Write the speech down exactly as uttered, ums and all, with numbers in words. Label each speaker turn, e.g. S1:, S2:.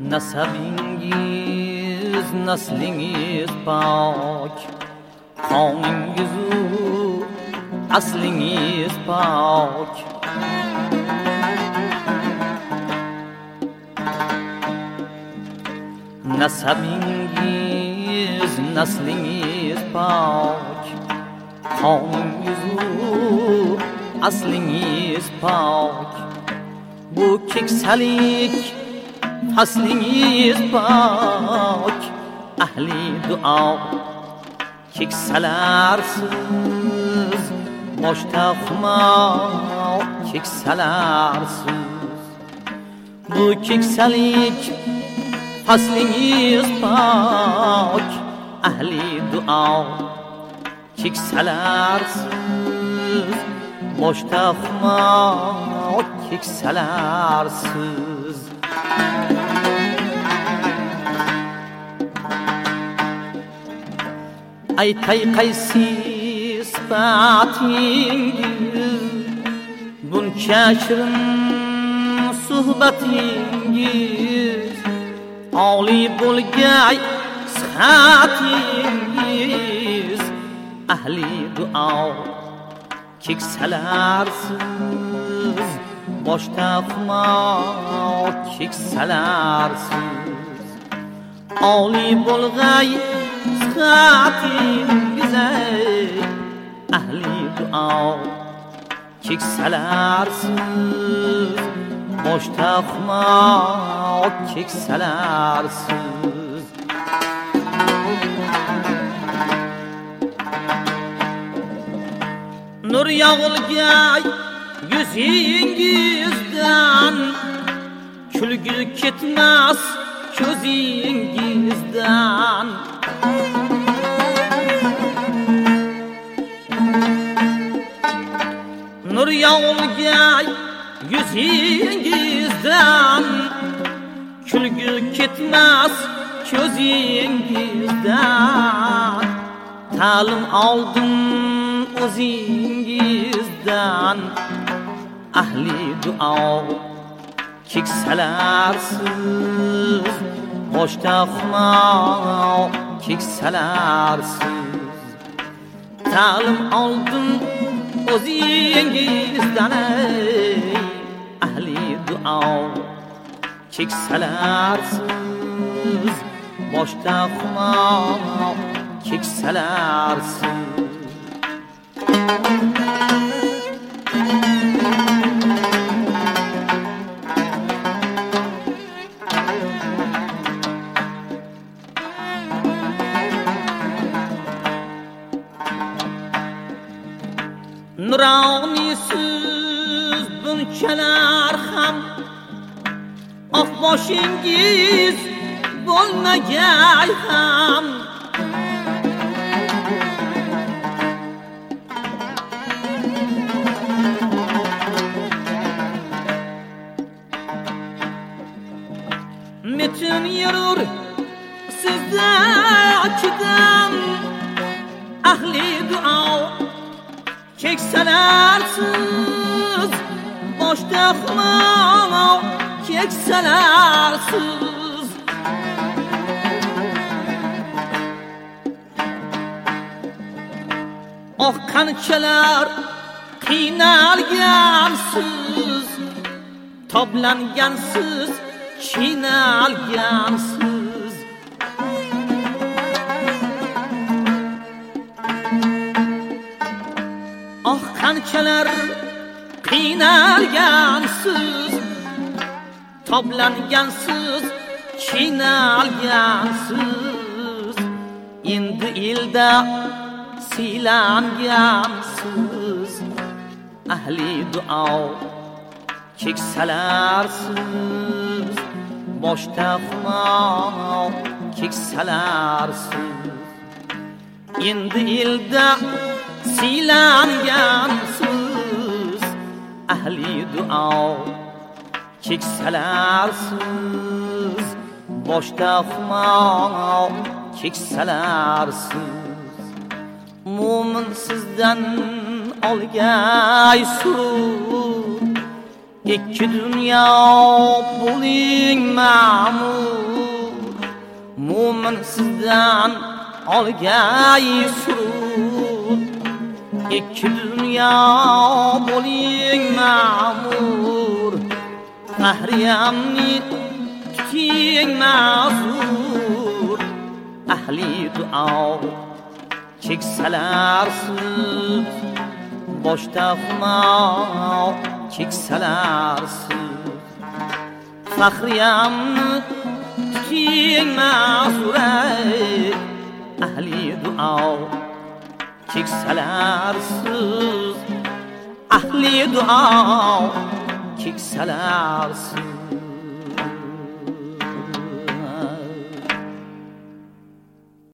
S1: Nasabingiz, naslingiz pok, qoningizu aslingiz pok. Nasabingiz, naslingiz pok, qoningizu aslingiz pok. Bu keksalik faslingiz pok, ahli duo keksalarsiz, boshda xumor keksalarsiz. Bu keksalik faslingiz pok, ahli duo keksalarsiz, boshda xumor keksalarsiz. Aytay qaysi sifatingiz, buncha shirin suhbatingiz, oliy bo'lgay sihatingiz, ahli duo keksalarsiz, boshda xumor keksalarsiz. Oliy bo'lgay sihatingiz, ahli duo keksalarsiz, boshda xumor keksalarsiz. Nur yog'ilgay yuzingizdan, kulgi ketmas ko'zingizdan. Nur yog'ilgay yuzingizdan, kulgi ketmas ko'zingizdan. Ta'lim oldim o'zingizdan, ahli duo keksalarsiz, boshda xumor keksalarsiz. Ta'lim oldim o'zingizdan, ahli duo keksalarsiz, boshda xumor keksalarsiz. Nuronisiz bunchalar ham oq boshingiz bo'lmagay ham. Metin yurur sizda chidam, ahli duo keksalarsiz, boshda xumor keksalarsiz. Oh qanchalar qiynalgansiz, toblangansiz, qiynalgansiz. Oh qanchalar qiynalgansiz, toblangansiz, qiynalgansiz. Endi elda siylangansiz, ahli duo keksalarsiz, boshda xumor keksalarsiz. Endi elda siylangansiz, ahli duo keksalarsiz, boshda xumor keksalarsiz. Mo'min sizdan olgay surur, ikki dunyo bo'ling ma'mur, mo'min sizdan olgay surur. ikki dunyo bo'ling ma'mur, qahriyamni tuting ma'zur. Ahli duo keksalar siz, boshda xumo keksalar siz. Faxriyamni tuting ma'zur. Ahli duo keksalar siz, ahli duo keksalar siz.